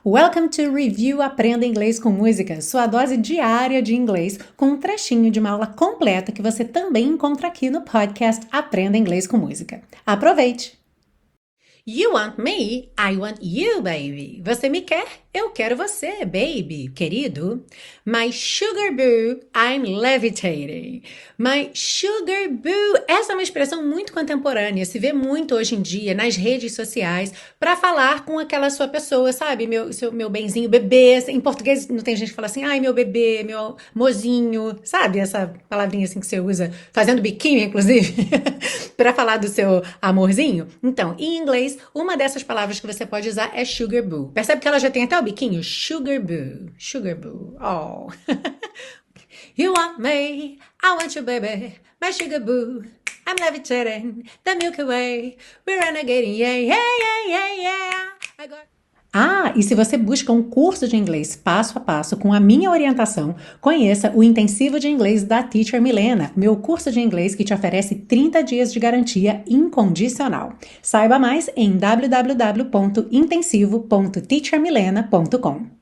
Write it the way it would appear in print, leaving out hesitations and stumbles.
Welcome to Review Aprenda Inglês com Música, sua dose diária de inglês, com um trechinho de uma aula completa que você também encontra aqui no podcast Aprenda Inglês com Música. Aproveite! You want me, I want you, baby. Você me quer, eu quero você, baby, querido. My sugar boo, I'm levitating. My sugar boo. Essa é uma expressão muito contemporânea, se vê muito hoje em dia nas redes sociais para falar com aquela sua pessoa, sabe? Meu benzinho, bebê. Em português não tem gente que fala assim, ai, meu bebê, meu mozinho, sabe? Essa palavrinha assim que você usa, fazendo biquinho, inclusive, para falar do seu amorzinho. Então, em inglês, uma dessas palavras que você pode usar é sugar boo. Percebe que ela já tem até o biquinho? Sugar boo. Sugar boo. Oh. You want me, I want you, baby. My sugar boo. I'm levitating the Milky Way. We're renegading, yeah, yeah, yeah, yeah, yeah. E se você busca um curso de inglês passo a passo com a minha orientação, conheça o Intensivo de Inglês da Teacher Milena, meu curso de inglês que te oferece 30 dias de garantia incondicional. Saiba mais em www.intensivo.teachermilena.com.